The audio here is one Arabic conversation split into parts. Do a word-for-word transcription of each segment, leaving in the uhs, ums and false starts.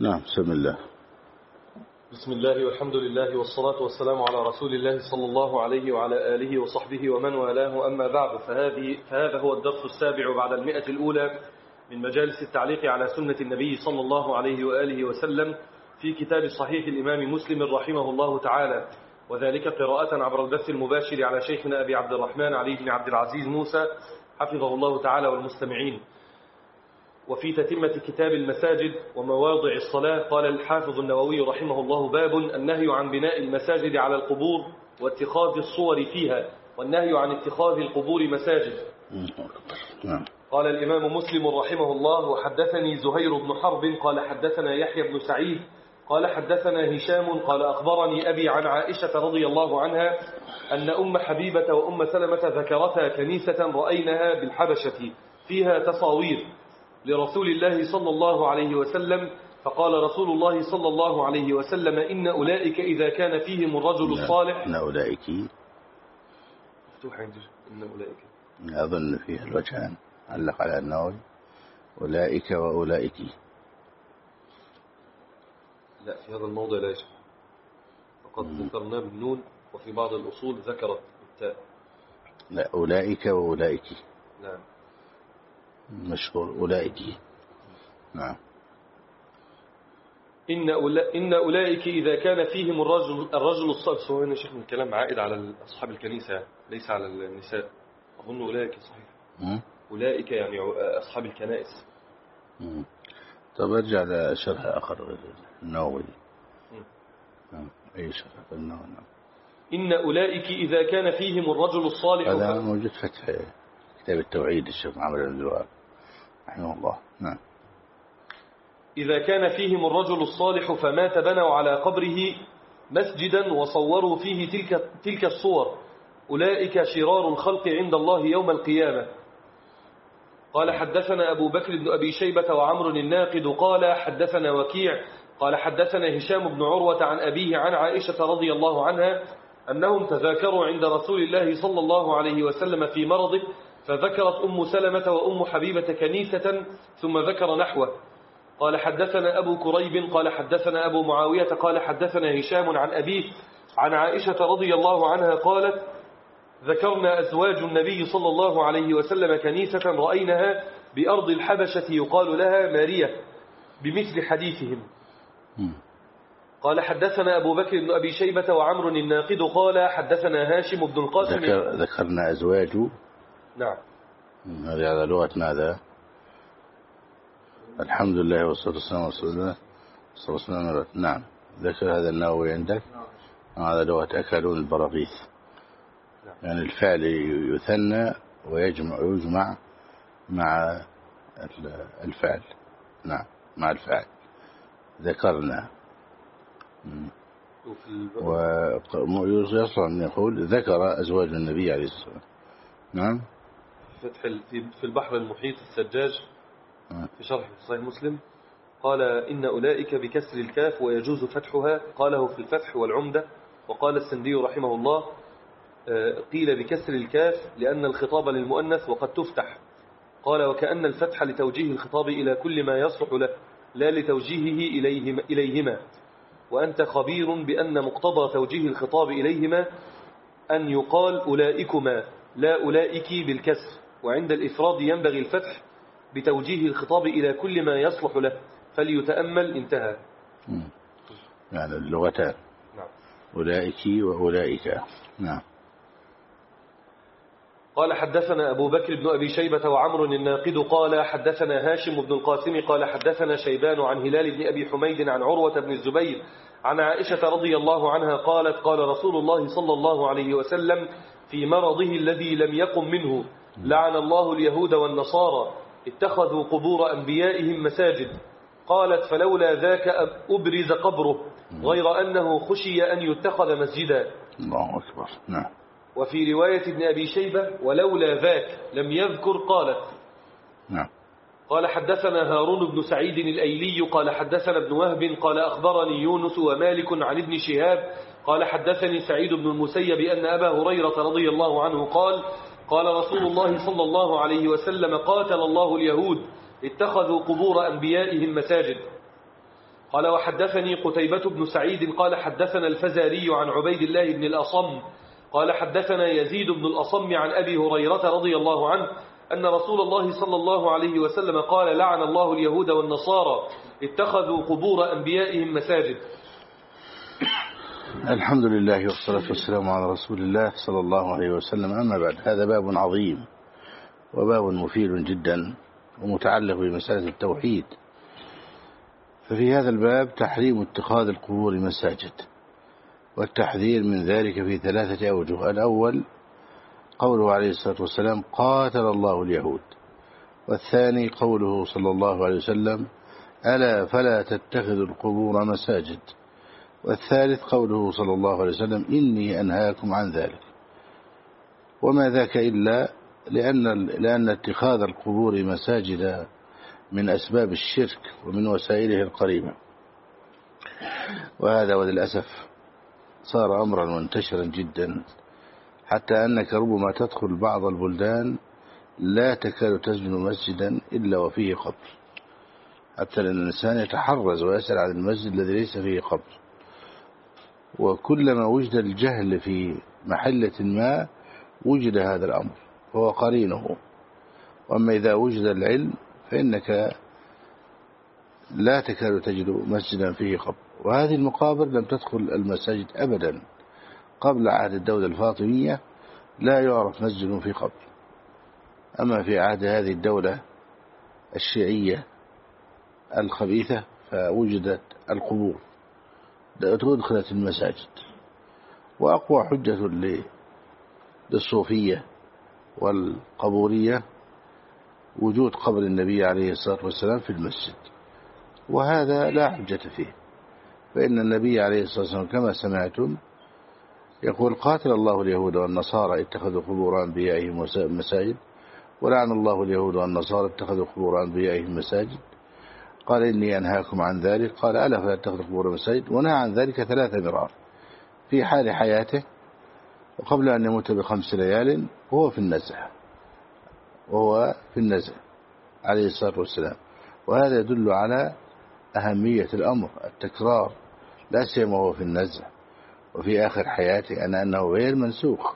نعم. بسم الله. بسم الله والحمد لله والصلاة والسلام على رسول الله صلى الله عليه وعلى آله وصحبه ومن والاه، أما بعد، فهذه فهذا هو الدرس السابع بعد المئة الأولى من مجالس التعليق على سنة النبي صلى الله عليه وآله وسلم في كتاب صحيح الإمام مسلم رحمه الله تعالى، وذلك قراءة عبر البث المباشر على شيخنا أبي عبد الرحمن علي بن عبد العزيز موسى حفظه الله تعالى والمستمعين. وفي تتمة كتاب المساجد ومواضع الصلاة قال الحافظ النووي رحمه الله: باب النهي عن بناء المساجد على القبور واتخاذ الصور فيها، والنهي عن اتخاذ القبور مساجد. قال الإمام مسلم رحمه الله: وحدثني زهير بن حرب قال حدثنا يحيى بن سعيد قال حدثنا هشام قال أخبرني أبي عن عائشة رضي الله عنها أن أم حبيبة وأم سلمة ذكرتا كنيسة رأينها بالحبشة فيها تصاوير لرسول الله صلى الله عليه وسلم، فقال رسول الله صلى الله عليه وسلم: إن أولئك إذا كان فيهم الرجل الصالح. إن أولئك مفتوح عندي إن أولئك، أظن فيها الوجهان علق على النووي: أولئك وأولئك. لا، في هذا الموضع لا يشبه، فقد ذكرناه بالنون، وفي بعض الأصول ذكرت بالتاء. لا، أولئك وأولئك. نعم، مشهور أولئك. نعم. إن أولا إن أولئك إذا كان فيهم الرجل الرجل الصالح. هو هنا شيخ من الكلام عائد على أصحاب الكنيسة ليس على النساء. أظن أولئك صحيح. مم. أولئك يعني أصحاب الكنائس. مم. طب ارجع لشرح آخر النووي. أي شرح النووي؟ إن أولئك إذا كان فيهم الرجل الصالح. هذا موجود فتح كتاب التوحيد الشيخ محمد بن الوهاب رحمه الله. نعم. إذا كان فيهم الرجل الصالح فمات بنوا على قبره مسجدا وصوروا فيه تلك, تلك الصور، أولئك شرار الخلق عند الله يوم القيامة. قال حدثنا أبو بكر بن أبي شيبة وعمر الناقد قال حدثنا وكيع قال حدثنا هشام بن عروة عن أبيه عن عائشة رضي الله عنها أنهم تذاكروا عند رسول الله صلى الله عليه وسلم في مرضه، فذكرت أم سلمة وأم حبيبة كنيسة ثم ذكر نحوه. قال حدثنا أبو كريب قال حدثنا أبو معاوية قال حدثنا هشام عن أبيه عن عائشة رضي الله عنها قالت: ذكرنا أزواج النبي صلى الله عليه وسلم كنيسة رأينها بأرض الحبشة يقال لها مارية بمثل حديثهم. قال حدثنا أبو بكر بن أبي شيبة وعمر الناقد قال حدثنا هاشم بن القاسم. ذكر ذكرنا أزواج. نعم. هذه على لغة ماذا؟ الحمد لله والصلاة والسلام على رسول الله صلى الله عليه وسلم. نعم. ذكر هذا النووي عندك. هذا لغة أكلون البراغيث. يعني الفعل يثنى ويجمع ويجمع مع الفعل. نعم، مع الفعل. ذكرنا. ويصل أن يقول ذكر أزواج النبي عليه الصلاة والسلام. نعم. فتح في البحر المحيط السجاج في شرح صحيح مسلم قال: إن أولئك بكسر الكاف ويجوز فتحها، قاله في الفتح والعمدة. وقال السندي رحمه الله: قيل بكسر الكاف لأن الخطاب للمؤنث وقد تفتح. قال: وكأن الفتح لتوجيه الخطاب إلى كل ما يصلح له لا لتوجيهه إليهما, إليهما. وأنت خبير بأن مقتضى توجيه الخطاب إليهما أن يقال أولئكما لا أولئك بالكسر، وعند الإفراد ينبغي الفتح بتوجيه الخطاب إلى كل ما يصلح له فليتأمل. انتهى. يعني اللغتان. نعم. أولئك وأولئك. نعم. قال حدثنا أبو بكر بن أبي شيبة وعمر الناقد قال حدثنا هاشم بن القاسم قال حدثنا شيبان عن هلال بن أبي حميد عن عروة بن الزبير عن عائشة رضي الله عنها قالت: قال رسول الله صلى الله عليه وسلم في مرضه الذي لم يقم منه: لعن الله اليهود والنصارى اتخذوا قبور أنبيائهم مساجد. قالت: فلولا ذاك أبرز قبره غير أنه خشي أن يتخذ مسجدا. الله أكبر. نعم. وفي رواية ابن أبي شيبة: ولولا ذاك لم يذكر. قالت: نعم. قال حدثنا هارون بن سعيد الأيلي قال حدثنا ابن وهب قال أخبرني يونس ومالك عن ابن شهاب قال حدثني سعيد بن المسيب أن أبا هريرة رضي الله عنه قال: قال رسول الله صلى الله عليه وسلم: قاتل الله اليهود اتخذوا قبور أنبيائهم مساجد. قال وحدثني قتيبة بن سعيد قال حدثنا الفزاري عن عبيد الله بن الأصم قال حدثنا يزيد بن الأصم عن أبي هريرة رضي الله عنه أن رسول الله صلى الله عليه وسلم قال لعن الله اليهود والنصارى اتخذوا قبور أنبيائهم مساجد. الحمد لله والصلاة والسلام على رسول الله صلى الله عليه وسلم. أما بعد، هذا باب عظيم وباب مفيد جدا ومتعلق بمسألة التوحيد. ففي هذا الباب تحريم اتخاذ القبور مساجد، والتحذير من ذلك في ثلاثة أوجه. الأول قوله عليه الصلاة والسلام قاتل الله اليهود، والثاني قوله صلى الله عليه وسلم ألا فلا تتخذوا القبور مساجد، والثالث قوله صلى الله عليه وسلم إني أنهاكم عن ذلك. وما ذاك إلا لأن, لأن اتخاذ القبور مساجد من أسباب الشرك ومن وسائله القريبة، وهذا وللأسف صار أمرا منتشرا جدا، حتى أنك ربما تدخل بعض البلدان لا تكاد تجد مسجدا إلا وفيه قبر، حتى لأن الإنسان يتحرز ويسأل عن المسجد الذي ليس فيه قبر. وكلما وجد الجهل في محلة ما وجد هذا الأمر هو قرينه. وأما إذا وجد العلم فإنك لا تكاد تجد مسجدا فيه قبر. وهذه المقابر لم تدخل المساجد أبدا قبل عهد الدولة الفاطمية، لا يعرف مسجد في قبر. أما في عهد هذه الدولة الشيعية الخبيثة فوجدت القبور أدخلت المساجد. وأقوى حجة للصوفية والقبورية وجود قبر النبي عليه الصلاة والسلام في المسجد، وهذا لا حجة فيه، فإن النبي عليه الصلاة والسلام كما سمعتم يقول قاتل الله اليهود والنصارى اتخذوا قبور أنبيائهم مساجد، ولعن الله اليهود والنصارى اتخذوا قبور أنبيائهم مساجد. قال إني أنهاكم عن ذلك، قال ألا فلا تتخذوا قبور مساجد، ونهى عن ذلك ثلاثة مرار في حال حياته وقبل أن يموت بخمس ليال وهو في النزع وهو في النزع عليه الصلاة والسلام. وهذا يدل على أهمية الأمر التكرار، لا سيما وهو في النزع وفي آخر حياته، أن أنه غير منسوخ.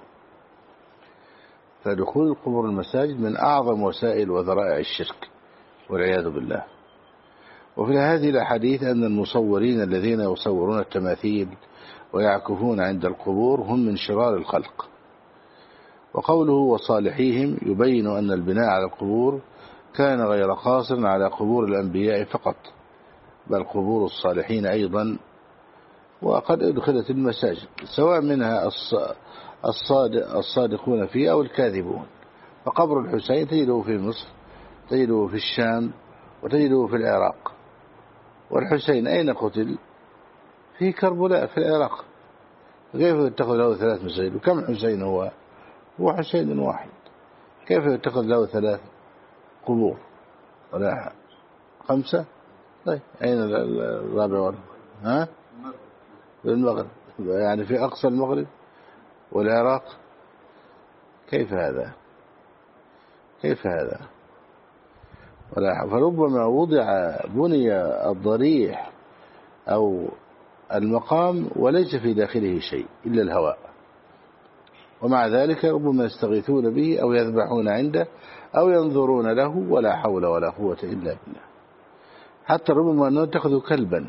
فدخول القبور المساجد من أعظم وسائل وذرائع الشرك والعياذ بالله. وفي هذه الأحاديث أن المصورين الذين يصورون التماثيل ويعكفون عند القبور هم من شرار الخلق. وقوله وصالحيهم يبين أن البناء على القبور كان غير قاصر على قبور الأنبياء فقط، بل قبور الصالحين أيضا وقد أدخلت المساجد، سواء منها الصادقون فيه أو الكاذبون. فقبر الحسين تجده في مصر، تجده في الشام، وتجده في العراق. والحسين أين قتل؟ في كربلاء في العراق. كيف يتخذ له ثلاث مساجد؟ وكم حسين هو؟ هو حسين واحد، كيف يتخذ له ثلاث قبور؟ ولا خمسة؟ طيب أين الرابع؟ ها؟ في المغرب، يعني في أقصى المغرب والعراق. كيف هذا؟ كيف هذا؟ ولا فربما وضع بني الضريح أو المقام وليس في داخله شيء إلا الهواء، ومع ذلك ربما يستغيثون به أو يذبحون عنده أو ينظرون له، ولا حول ولا قوة إلا بالله. حتى ربما أنهم اتخذوا كلبا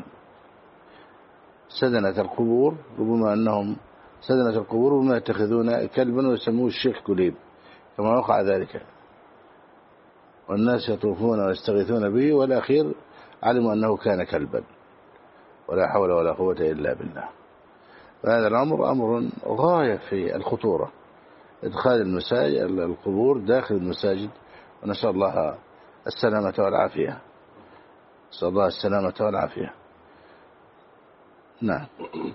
سدنة القبور، ربما أنهم سدنة القبور ربما يتخذون كلبا ويسموه الشيخ كليب كما وقع ذلك، والناس يطوفون ويستغيثون به، والأخير علموا أنه كان كلبا، ولا حول ولا قوة إلا بالله. فهذا الأمر أمر غاية في الخطورة، إدخال المساجد القبور داخل المساجد، ونسأل الله السلامة والعافية، نسأل الله السلامة والعافية. نعم.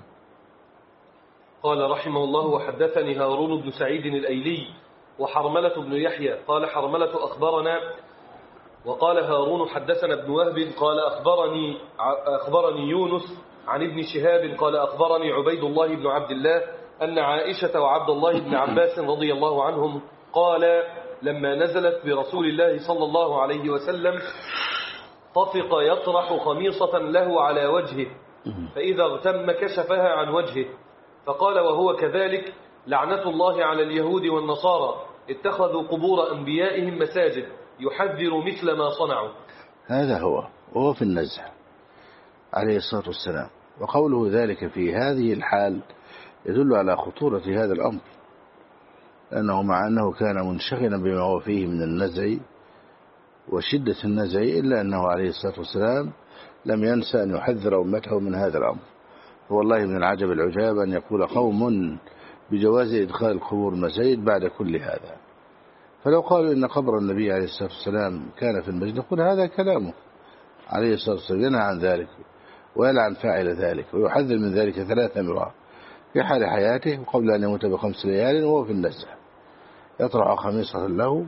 قال رحمه الله وحدثني هارون بن سعيد الأيلي وحرملة بن يحيى قال حرملة أخبرنا، وقال هارون حدثنا ابن وهب قال أخبرني, أخبرني يونس عن ابن شهاب قال أخبرني عبيد الله بن عبد الله أن عائشة وعبد الله بن عباس رضي الله عنهم قال لما نزلت برسول الله صلى الله عليه وسلم طفق يطرح خميصة له على وجهه، فإذا اغتم كشفها عن وجهه، فقال وهو كذلك: لعنة الله على اليهود والنصارى اتخذوا قبور أنبيائهم مساجد، يحذر مثل ما صنعوا. هذا هو وهو في النزع عليه الصلاة والسلام. وقوله ذلك في هذه الحال يدل على خطورة هذا الأمر، لأنه مع أنه كان منشغلا بما هو فيه من النزع وشدة النزع، إلا أنه عليه الصلاة والسلام لم ينسى أن يحذر أمته من هذا الأمر. والله من العجب العجاب أن يقول قوم بجواز إدخال القبور المساجد بعد كل هذا. فلو قالوا إن قبر النبي عليه الصلاة والسلام كان في المسجد نقول هذا كلامه عليه الصلاة والسلام، ينهى عن ذلك ويلعن فاعل ذلك ويحذر من ذلك ثلاث مرات في حال حياته وقبل أن يموت بخمس ليال وهو في النزع، يطرح خميصة له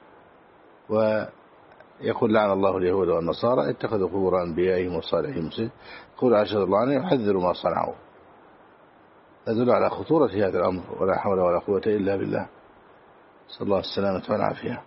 ويقول لعن الله اليهود والنصارى اتخذوا قبور أنبيائهم وصالحهم مسجد، يقول عشر الله عنه يحذر ما صنعوا. يدل على خطورة هذا الأمر، ولا حول ولا قوة إلا بالله، صلى الله السلامة والعافية.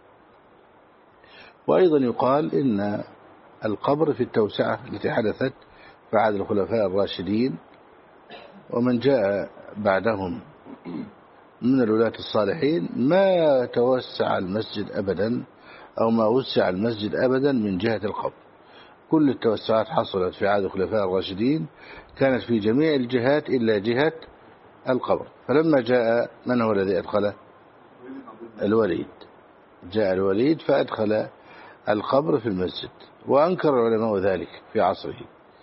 وأيضا يقال إن القبر في التوسعة التي حدثت بعد الخلفاء الراشدين ومن جاء بعدهم من الولاة الصالحين ما توسع المسجد أبدا أو ما وسع المسجد أبدا من جهة القبر. كل التوسعات حصلت في عهد الخلفاء الراشدين كانت في جميع الجهات إلا جهة القبر. فلما جاء من هو الذي أدخله؟ الوليد. جاء الوليد فأدخل القبر في المسجد، وأنكر العلماء ذلك في عصره.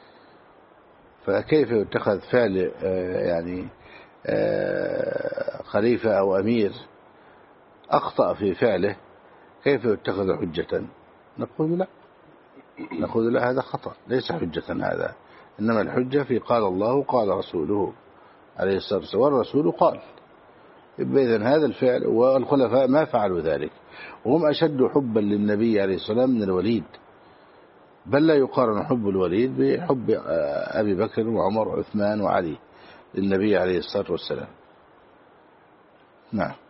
فكيف يتخذ فعل يعني خليفة أو أمير أخطأ في فعله كيف يتخذ حجة؟ نقول لا، نقول لا، هذا خطأ ليس حجة هذا، إنما الحجة في قال الله قال رسوله عليه الصلاة والسلام، والرسول قال. إذن هذا الفعل، والخلفاء ما فعلوا ذلك، وهم أشد حبا للنبي عليه الصلاة والسلام من الوليد، بل لا يقارن حب الوليد بحب أبي بكر وعمر وعثمان وعلي للنبي عليه الصلاة والسلام. نعم.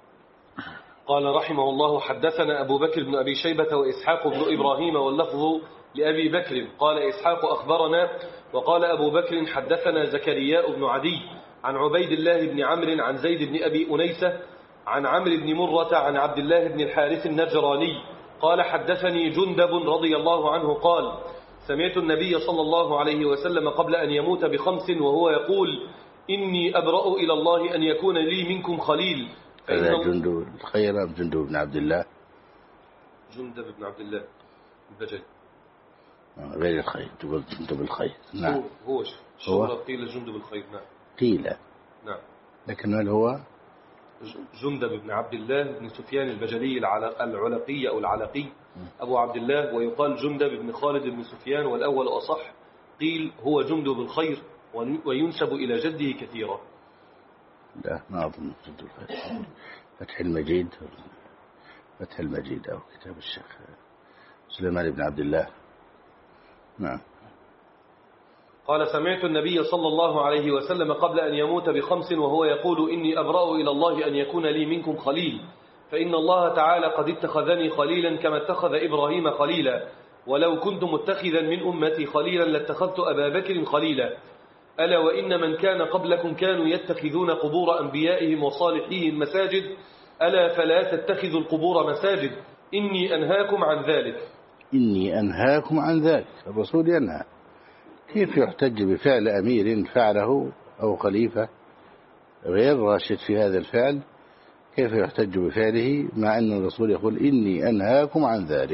قال رحمه الله: حدثنا أبو بكر بن أبي شيبة وإسحاق بن إبراهيم، واللفظ لأبي بكر. قال إسحاق: أخبرنا. وقال أبو بكر: حدثنا زكرياء بن عدي عن عبيد الله بن عمرو عن زيد بن أبي أنيسة عن عمرو بن مرة عن عبد الله بن الحارث النجراني قال: حدثني جندب رضي الله عنه قال: سمعت النبي صلى الله عليه وسلم قبل أن يموت بخمس وهو يقول: إني أبرأ إلى الله أن يكون لي منكم خليل. هذا جندب الخير أم جندب بن عبد الله؟ جندب بن عبد الله البجلي غير الخير، جندب الخير. نعم. هو هو قيل جندب الخير. نعم قيل. نعم. لكن هل هو جندب بن عبد الله بن سفيان البجلي العلقي أو العلقي أبو عبد الله، ويقال جندب بن خالد بن سفيان، والأول أصح. قيل هو جندب الخير وينسب إلى جده كثيرا. لا، ما أظن جندب الخير. فتح المجيد، فتح المجيد أو كتاب الشيخ سليمان بن عبد الله. نعم. قال: سمعت النبي صلى الله عليه وسلم قبل أن يموت بخمس وهو يقول: إني أبرأ إلى الله أن يكون لي منكم خليل، فإن الله تعالى قد اتخذني خليلا كما اتخذ إبراهيم خليلا، ولو كنت متخذا من أمتي خليلا لاتخذت أبا بكر خليلا. ألا وإن من كان قبلكم كانوا يتخذون قبور أنبيائهم وصالحيهم مساجد، ألا فلا تتخذوا القبور مساجد، إني أنهاكم عن ذلك. إني أنهاكم عن ذلك، الرسول ينهى. كيف يحتج بفعل أمير فعله أو خليفة غير راشد في هذا الفعل؟ كيف يحتج بفعله مع أن الرسول يقول إني أنهاكم عن ذلك؟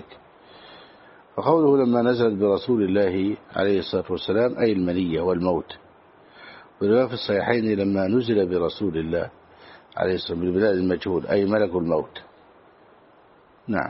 فقوله لما نزلت برسول الله عليه الصلاة والسلام أي المنية والموت. ولما في الصحيحين لما نزل برسول الله عليه الصلاة والسلام بالبلاد المجهول أي ملك الموت. نعم.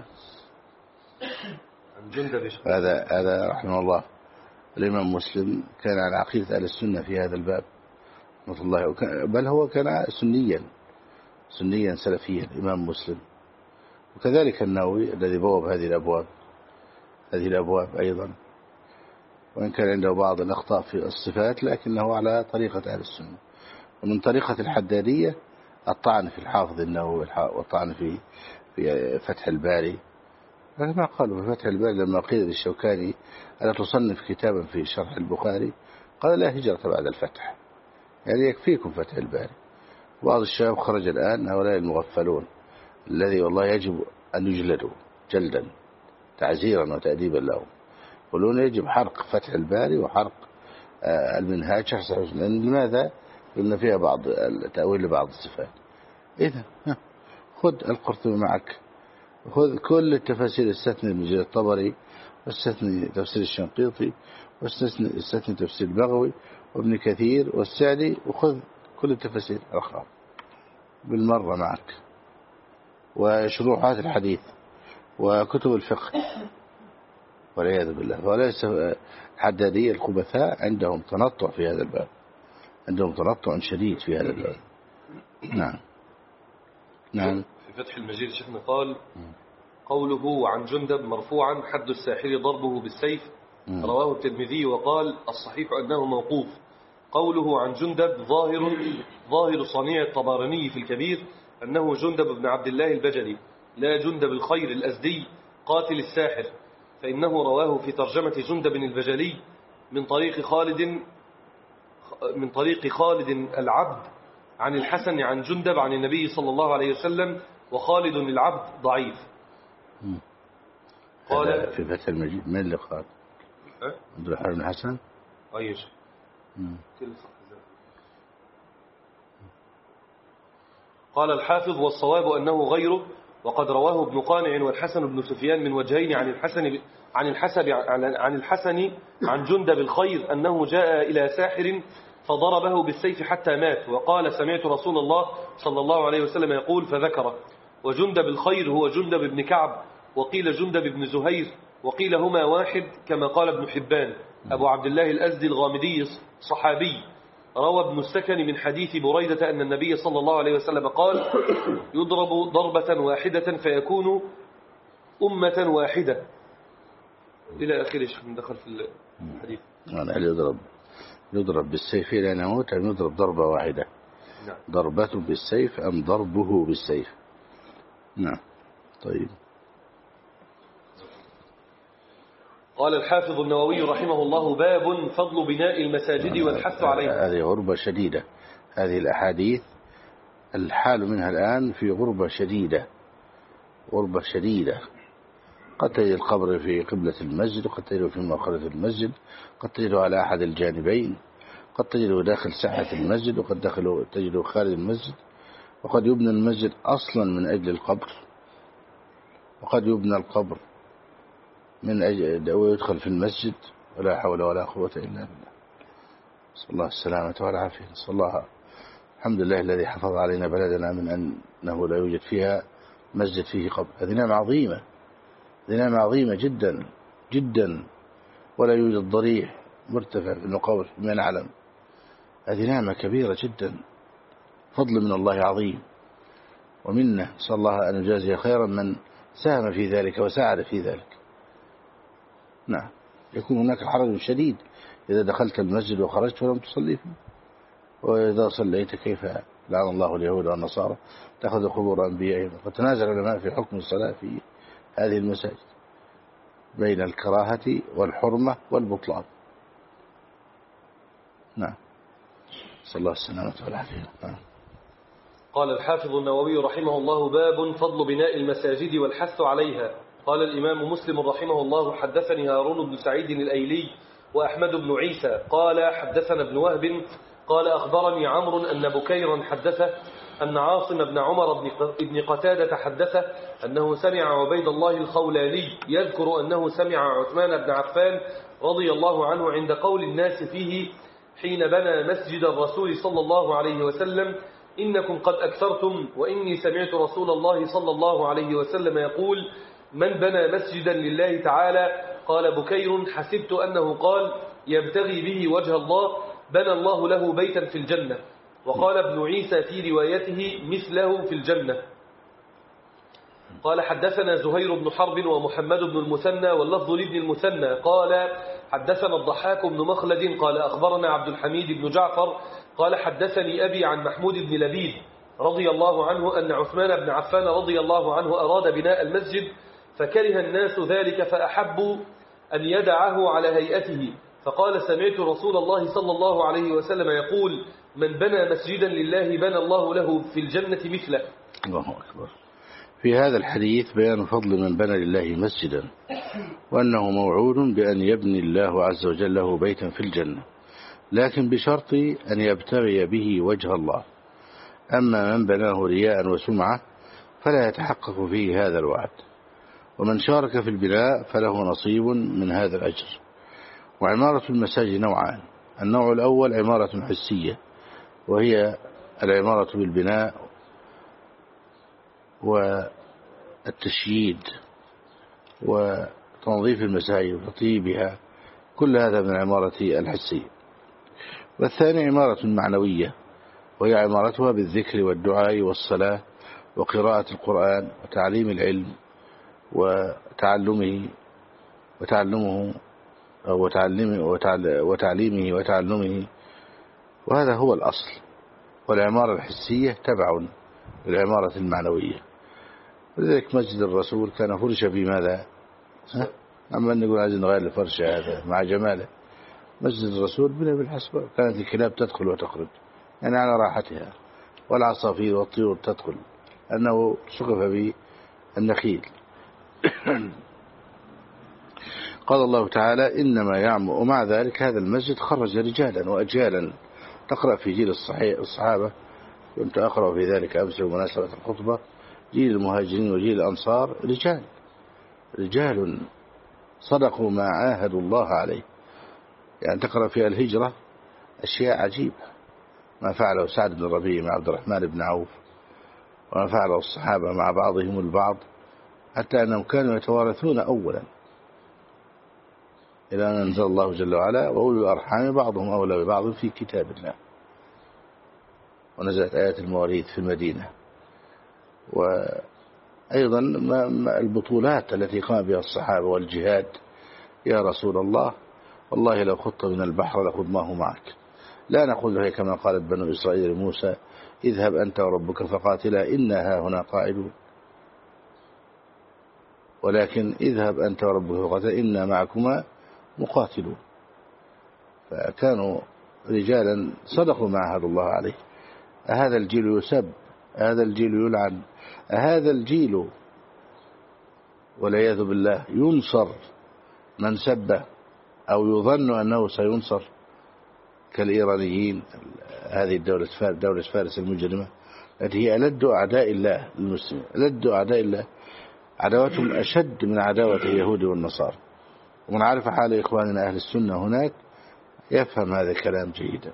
هذا هذا رحمه الله الإمام مسلم كان على عقيدة أهل السنة في هذا الباب رحمة الله، بل هو كان سنيا سنيا سلفيا الإمام مسلم، وكذلك النووي الذي بواب هذه الأبواب هذه الأبواب أيضا، وإن كان عنده بعض الأخطاء في الصفات لكنه على طريقة أهل السنة. ومن طريقة الحدادية الطعن في الحافظ النووي والطعن في في فتح الباري ما قالوا في فتح الباري لما قيل للشوكاني ألا تصنف كتابا في شرح البخاري قال لا هجرة بعد الفتح، يعني يكفيكم فتح الباري. بعض الشباب خرج الآن هؤلاء المغفلون الذي والله يجب أن يجلدوا جلدا تعزيرا وتأديبا لهم، يقولون يجب حرق فتح الباري وحرق المنهاج شرح صحيح مسلم. لماذا؟ لأن فيها بعض التأويل لبعض الصفات. إذا خذ القرطبي معك، خذ كل التفاسير، استثني ابن الطبري، واستثني تفسير الشنقيطي، واستثني تفسير البغوي وابن كثير والسعدي، وخذ كل التفاسير الأخرى بالمرة معك، وشروحات الحديث وكتب الفقه والعياذ بالله. وليس الحدادية الخبثاء عندهم تنطع في هذا الباب، عندهم تنطع شديد في هذا الباب. نعم نعم. في فتح المجيد شيخنا قال قوله عن جندب مرفوعا حد الساحر ضربه بالسيف، رواه الترمذي وقال الصحيح أنه موقوف. قوله عن جندب ظاهر ظاهر صنيع الطبراني في الكبير أنه جندب بن عبد الله البجلي لا جندب الخير الأزدي قاتل الساحر، فإنه رواه في ترجمة جندب البجلي من طريق خالد من طريق خالد العبد عن الحسن عن جندب عن النبي صلى الله عليه وسلم، وخالد العبد ضعيف. قال في فتح المجيد من اللي قال عبد الحر بن حسن أيش قال الحافظ والصواب أنه غيره، وقد رواه ابن قانع والحسن بن سفيان من وجهين عن الحسن عن الحسن عن الحسن عن جندب الخير أنه جاء إلى ساحر فضربه بالسيف حتى مات، وقال سمعت رسول الله صلى الله عليه وسلم يقول فذكره. وجندب الخير هو جندب بن كعب، وقيل جندب بن زهير، وقيل هما واحد كما قال ابن حبان. أبو عبد الله الأزدي الغامدي صحابي، روى ابن السكن من حديث بريدة أن النبي صلى الله عليه وسلم قال يضرب ضربة واحدة فيكون أمة واحدة إلى آخره. من دخل في الحديث هل يضرب يضرب بالسيف إلى أن يموت أم يضرب ضربة واحدة؟ نعم. ضربته بالسيف أم ضربه بالسيف؟ نعم. طيب. قال الحافظ النووي رحمه الله باب فضل بناء المساجد والحث عليها. هذه غربة شديدة، هذه الأحاديث الحال منها الآن في غربة شديدة، غربة شديدة. قد تجد القبر في قبلة المسجد، وقد تجده في مؤخرة المسجد، قد تجده على أحد الجانبين، قد تجده داخل ساحة المسجد، وقد تجده خارج المسجد، وقد يبنى المسجد أصلا من أجل القبر، وقد يبنى القبر من أجل ويدخل في المسجد، ولا حول ولا قوة إلا بالله. نسأل الله السلامة والعافية. نسأل الله الحمد لله الذي حفظ علينا بلدنا من أنه لا يوجد فيها مسجد فيه قبر. هذه نعمة عظيمة، هذه نعمة عظيمة جدا جدا، ولا يوجد ضريح مرتفع في المقابر بما نعلم. هذه نعمة كبيرة جدا، فضل من الله عظيم ومنه. نسأل الله أن يجازي خيرا من ساهم في ذلك وساعد في ذلك. نعم. يكون هناك حرج شديد إذا دخلت المسجد وخرجت ولم تصلي فيه، وإذا صليت كيف لعن الله اليهود والنصارى تأخذ قبور أنبيائهم. وتنازع العلماء في حكم الصلاة في هذه المساجد بين الكراهة والحرمة والبطلان. نعم. صلى الله السلامة والعافية. نعم. قال الحافظ النووي رحمه الله باب فضل بناء المساجد والحث عليها. قال الإمام مسلم رحمه الله حدثني هارون بن سعيد الأيلي وأحمد بن عيسى قال حدثنا ابن وهب قال أخبرني عمرو أن بكيرا حدثه أن عاصم بن عمر بن قتادة حدثه أنه سمع عبيد الله الخولاني يذكر أنه سمع عثمان بن عفان رضي الله عنه عند قول الناس فيه حين بنى مسجد الرسول صلى الله عليه وسلم إنكم قد أكثرتم، وإني سمعت رسول الله صلى الله عليه وسلم يقول من بنى مسجدا لله تعالى قال بكير حسبت أنه قال يبتغي به وجه الله بنى الله له بيتا في الجنة. وقال ابن عيسى في روايته مثله في الجنة. قال حدثنا زهير بن حرب ومحمد بن المثنى واللفظ لابن المثنى قال حدثنا الضحاك بن مخلد قال أخبرنا عبد الحميد بن جعفر قال حدثني أبي عن محمود بن لبيد رضي الله عنه أن عثمان بن عفان رضي الله عنه أراد بناء المسجد فكره الناس ذلك فأحبوا أن يدعه على هيئته، فقال سمعت رسول الله صلى الله عليه وسلم يقول من بنى مسجدا لله بنى الله له في الجنة مثله. الله أكبر. في هذا الحديث بيان فضل من بنى لله مسجدا، وأنه موعود بأن يبني الله عز وجل له بيتا في الجنة، لكن بشرط أن يبتغي به وجه الله. أما من بناه رياء وسمعة فلا يتحقق فيه هذا الوعد، ومن شارك في البناء فله نصيب من هذا الأجر. وعمارة المساجد نوعان: النوع الأول عمارة حسية، وهي العمارة بالبناء والتشييد وتنظيف المساجد وتطيبها، كل هذا من العمارة الحسية. والثاني عمارة معنوية، وهي عمارتها بالذكر والدعاء والصلاة وقراءة القرآن وتعليم العلم وتعلمه وتعلمه وتعلمه وتعليمه وتعلمه، وهذا هو الأصل. والعمارة الحسية تبع للعمارة المعنوية. ولذلك مسجد الرسول كان فرش في ماذا؟ أما أن نقول عايزين نغير الفرش هذا مع جماله. مسجد الرسول بني بالحسبة، كانت الكلاب تدخل وتخرج يعني على راحتها، والعصافير والطيور تدخل، أنه سقف بالنخيل. قال الله تعالى إنما يعمر. ومع ذلك هذا المسجد خرج رجالا وأجيالا. تقرأ في جيل الصحابة، كنت أقرأ في ذلك أمس بمناسبة الخطبة، جيل المهاجرين وجيل الأنصار رجال رجال صدقوا ما عاهدوا الله عليه. يعني تقرأ في الهجرة أشياء عجيبة، ما فعله سعد بن الربيع مع عبد الرحمن بن عوف، وما فعله الصحابة مع بعضهم البعض، حتى أنهم كانوا يتوارثون أولا، إلى أن أنزل الله جل وعلا وأولو الأرحام بعضهم أولى ببعض في كتاب الله، ونزلت آيات المواريث في المدينة. وأيضا البطولات التي قام بها الصحابة والجهاد. يا رسول الله والله لو خضت من البحر لخضناه معك، لا نقول له كما قالت بنو إسرائيل لموسى اذهب أنت وربك فقاتلا إنا هاهنا قاعدون، ولكن اذهب أنت وربك فقاتلا إنا معكما مقاتلون. فكانوا رجالا صدقوا ما عهد الله عليه. هذا الجيل يسب، هذا الجيل يلعن، هذا الجيل والعياذ بالله ينصر من سبه أو يظن أنه سينصر، كالإيرانيين، هذه الدولة دولة فارس المجرمة التي هي ألد أعداء الله للمسلمين، ألد أعداء الله، عداوتهم أشد من عداوة اليهود والنصارى. ومن عارف حال إخواننا أهل السنة هناك يفهم هذا الكلام جيدا.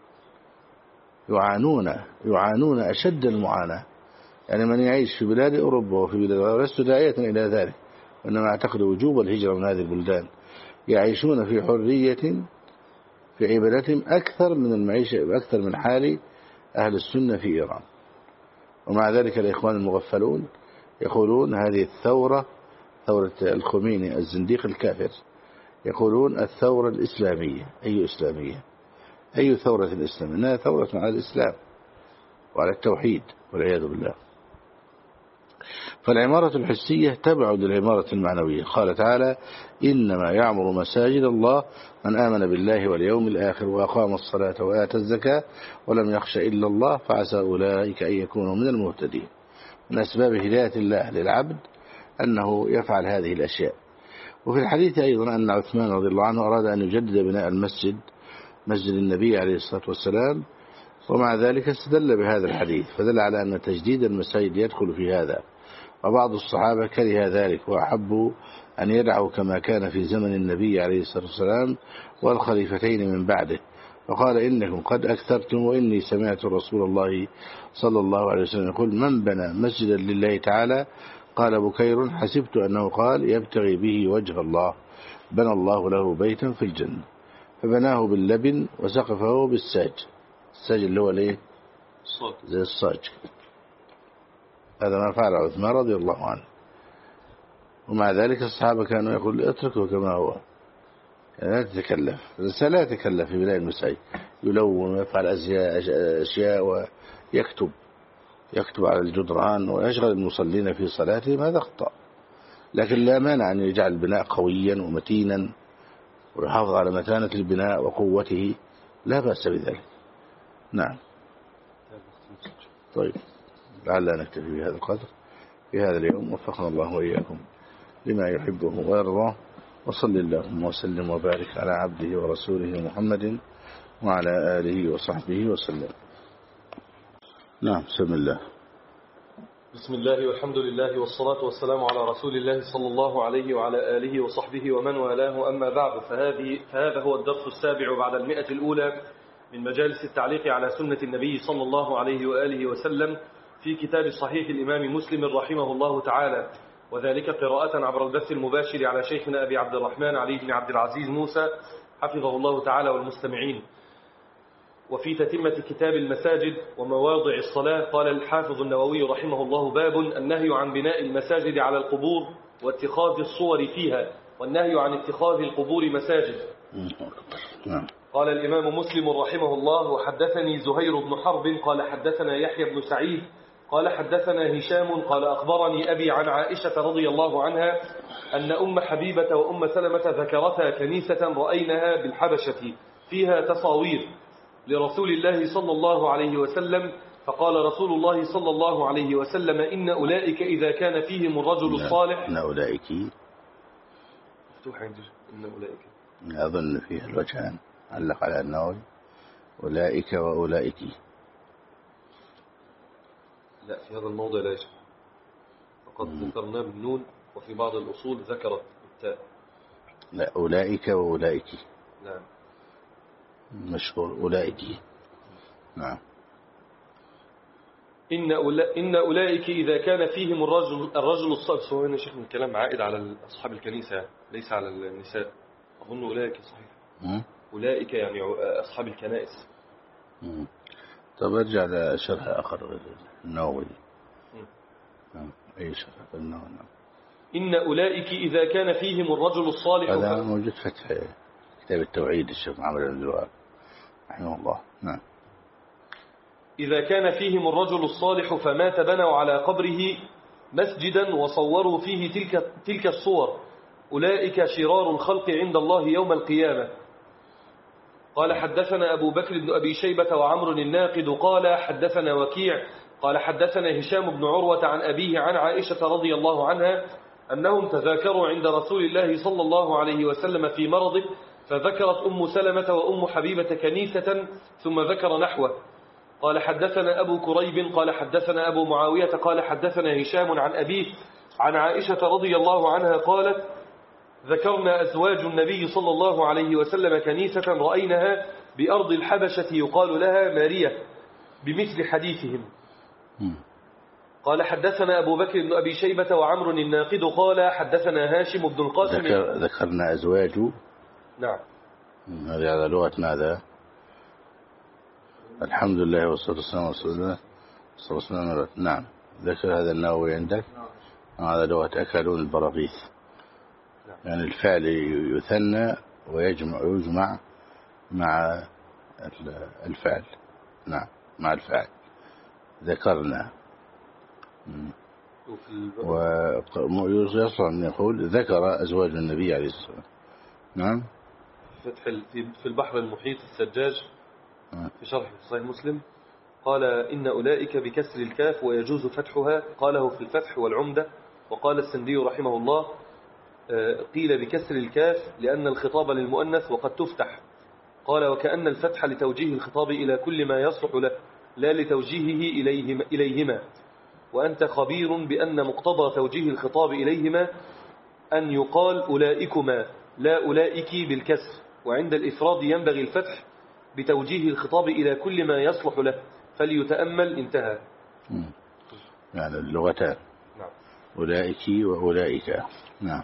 يعانون يعانون أشد المعاناة. يعني من يعيش في بلاد أوروبا وفي بلاد، ولست داعية إلى ذلك، وإنما أعتقد وجوب الهجرة من هذه البلدان، يعيشون في حرية في عبادتهم أكثر من المعيشة، أكثر من حال أهل السنة في إيران. ومع ذلك الإخوان المغفلون يقولون هذه الثورة، ثورة الخميني الزنديق الكافر، يقولون الثورة الإسلامية. أي إسلامية؟ أي ثورة الإسلام؟ إنها ثورة على الإسلام وعلى التوحيد والعياذ بالله. فالعمارة الحسية تبع للعمارة المعنوية. قال تعالى إنما يعمر مساجد الله من آمن بالله واليوم الآخر وأقام الصلاة وآتى الزكاة ولم يخش إلا الله فعسى أولئك أن يكونوا من المهتدين. من أسباب هداية الله للعبد أنه يفعل هذه الأشياء. وفي الحديث أيضا أن عثمان رضي الله عنه أراد أن يجدد بناء المسجد، مسجد النبي عليه الصلاة والسلام، ومع ذلك استدل بهذا الحديث، فدل على أن تجديد المساجد يدخل في هذا. وبعض الصحابة كره ذلك وأحبوا أن يدعوا كما كان في زمن النبي عليه الصلاة والسلام والخليفتين من بعده، وقال إنكم قد أكثرتم وإني سمعت رسول الله صلى الله عليه وسلم يقول من بنى مسجدا لله تعالى، قال بكير حسبت أنه قال يبتغي به وجه الله بنى الله له بيتا في الجنة، فبناه باللبن وسقفه بالساج. الساج اللي هو الايه؟ زي الصاج. هذا ما فعل عثمان رضي الله عنه. ومع ذلك الصحابة كانوا يقول اتركه كما هو، يعني لا تتكلف. الإنسان لا يتكلف في بناء المساجد، يلون ويفعل أشياء ويكتب يكتب على الجدران ويشغل المصلين في صلاتهم، هذا خطأ. لكن لا مانع أن يجعل البناء قويا ومتينا ويحافظ على متانة البناء وقوته، لا بأس بذلك. نعم. طيب لعلنا نكتفي بهذا القدر في هذا اليوم، وفقنا الله وإياكم لما يحبه ويرضاه، وصل اللهم وسلم وبارك على عبده ورسوله محمد وعلى آله وصحبه وسلم. نعم. بسم الله. بسم الله والحمد لله والصلاة والسلام على رسول الله صلى الله عليه وعلى آله وصحبه ومن والاه، أما بعد، فهذه فهذا هو الدرس السابع بعد المئة الأولى من مجالس التعليق على سنة النبي صلى الله عليه وآله وسلم في كتاب صحيح الإمام مسلم رحمه الله تعالى، وذلك قراءة عبر البث المباشر على شيخنا أبي عبد الرحمن علي بن عبد العزيز موسى حفظه الله تعالى والمستمعين. وفي تتمة كتاب المساجد ومواضع الصلاة قال الحافظ النووي رحمه الله: باب النهي عن بناء المساجد على القبور واتخاذ الصور فيها، والنهي عن اتخاذ القبور مساجد. قال الإمام مسلم رحمه الله: وحدثني زهير بن حرب قال حدثنا يحيى بن سعيد قال حدثنا هشام قال أخبرني أبي عن عائشة رضي الله عنها أن أم حبيبة وأم سلمة ذكرتا كنيسة رأيناها بالحبشة فيها تصاوير لرسول الله صلى الله عليه وسلم، فقال رسول الله صلى الله عليه وسلم: إن أولئك إذا كان فيهم الرجل الصالح. إن أولئك مفتوح عندي إن أولئك، أظن فيها الوجهان، علق على النووي أولئك وأولئك. لا، في هذا الموضع لا يشبه، فقد ذكرنا بالنون، وفي بعض الأصول ذكرت بالتاء. لا، أولئك وأولئك. نعم، مشهور أولئك. نعم. إن أولا إن أولئك إذا كان فيهم الرجل الرجل الصالح. هو هنا شيخ من الكلام عائد على أصحاب الكنيسة ليس على النساء. أظن أولئك صحيح. م? أولئك يعني أصحاب الكنائس. م. طب ارجع لشرح آخر النووي. نعم. أي شرح النووي. نعم. إن أولئك إذا كان فيهم الرجل الصالح. هذا موجود فتح كتاب التوحيد الشيخ محمد بن الوهاب رحمه الله. نعم. إذا كان فيهم الرجل الصالح فمات بنوا على قبره مسجدا وصوروا فيه تلك تلك الصور، أولئك شرار الخلق عند الله يوم القيامة. قال حدثنا أبو بكر بن أبي شيبة وعمر الناقد قال حدثنا وكيع قال حدثنا هشام بن عروة عن أبيه عن عائشة رضي الله عنها أنهم تذاكروا عند رسول الله صلى الله عليه وسلم في مرضه، فذكرت أم سلمة وأم حبيبة كنيسة ثم ذكر نحوه. قال حدثنا أبو كريب قال حدثنا أبو معاوية قال حدثنا هشام عن أبيه عن عائشة رضي الله عنها قالت: ذكرنا أزواج النبي صلى الله عليه وسلم كنيسة رأيناها بأرض الحبشة يقال لها مارية بمثل حديثهم. قال حدثنا أبو بكر بن أبي شيبة وعمر الناقد قال حدثنا هاشم بن القاسم. ذكر ذكرنا أزواج. نعم. هذه على لغة ماذا؟ الحمد لله والصلاة والسلام على رسول الله صلى الله عليه وسلم. نعم. ذكر هذا النووي عندك. هذا لغة أكلون البراغيث. يعني الفعل يثنى ويجمع يجمع مع الفعل. نعم، مع الفعل. ذكرنا. ويصلح أن يقول ذكر أزواج النبي عليه الصلاة والسلام. نعم. فتح في البحر المحيط السجاج في شرح صحيح مسلم قال: إن أولئك بكسر الكاف ويجوز فتحها، قاله في الفتح والعمدة. وقال السندي رحمه الله: قيل بكسر الكاف لأن الخطاب للمؤنث وقد تفتح. قال: وكأن الفتح لتوجيه الخطاب إلى كل ما يصلح له لا لتوجيهه إليهما, إليهما. وأنت خبير بأن مقتضى توجيه الخطاب إليهما أن يقال أولئكما لا أولئك بالكسر، وعند الإفراد ينبغي الفتح بتوجيه الخطاب إلى كل ما يصلح له فليتأمل. انتهى. يعني اللغتان. نعم. أولئك وأولئك. نعم.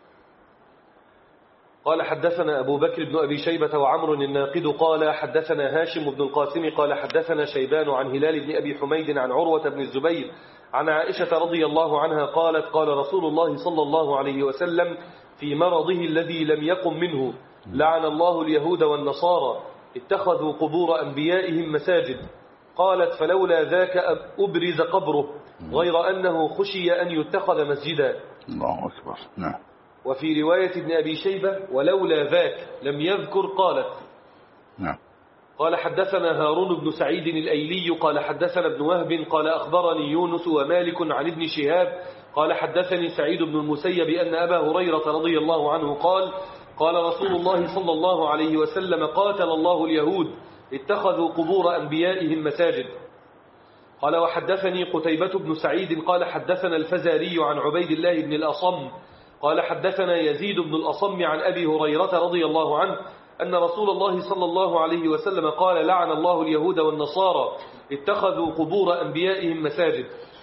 قال حدثنا أبو بكر بن أبي شيبة وعمر الناقد قال حدثنا هاشم بن القاسم قال حدثنا شيبان عن هلال بن أبي حميد عن عروة بن الزبير عن عائشة رضي الله عنها قالت: قال رسول الله صلى الله عليه وسلم في مرضه الذي لم يقم منه: لعن الله اليهود والنصارى اتخذوا قبور أنبيائهم مساجد. قالت: فلولا ذاك أبرز قبره غير أنه خشي أن يتخذ مسجدا. الله أكبر. نعم. وفي رواية ابن أبي شيبة ولولا ذاك لم يذكر قالت. نعم. قال حدثنا هارون بن سعيد الأيلي قال حدثنا ابن وهب قال أخبرني يونس ومالك عن ابن شهاب قال حدثني سعيد بن المسيب أن أبا هريرة رضي الله عنه قال قال رسول الله صلى الله عليه وسلم قاتل الله اليهود اتخذوا قبور أنبيائهم مساجد. قال وحدثني قتيبة بن سعيد قال حدثنا الفزاري عن عبيد الله بن الأصم قال حدثنا يزيد بن الأصم عن أبي هريرة رضي الله عنه أن رسول الله صلى الله عليه وسلم قال لعن الله اليهود والنصارى اتخذوا قبور أنبيائهم مساجد.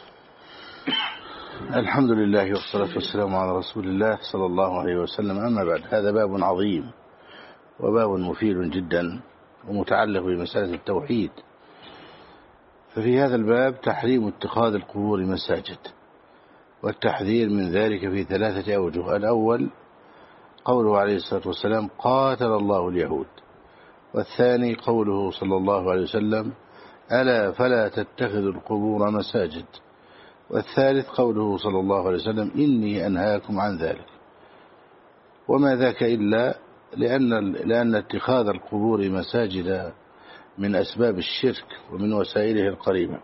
الحمد لله والصلاة والسلام على رسول الله صلى الله عليه وسلم. أما بعد، هذا باب عظيم وباب مفيد جدا ومتعلق بمسألة التوحيد. ففي هذا الباب تحريم اتخاذ القبور مساجد، والتحذير من ذلك في ثلاثة أوجه. الأول قوله عليه الصلاة والسلام قاتل الله اليهود، والثاني قوله صلى الله عليه وسلم ألا فلا تتخذوا القبور مساجد، والثالث قوله صلى الله عليه وسلم إني أنهاكم عن ذلك. وما ذاك إلا لأن, لأن اتخاذ القبور مساجد من أسباب الشرك ومن وسائله القريبة،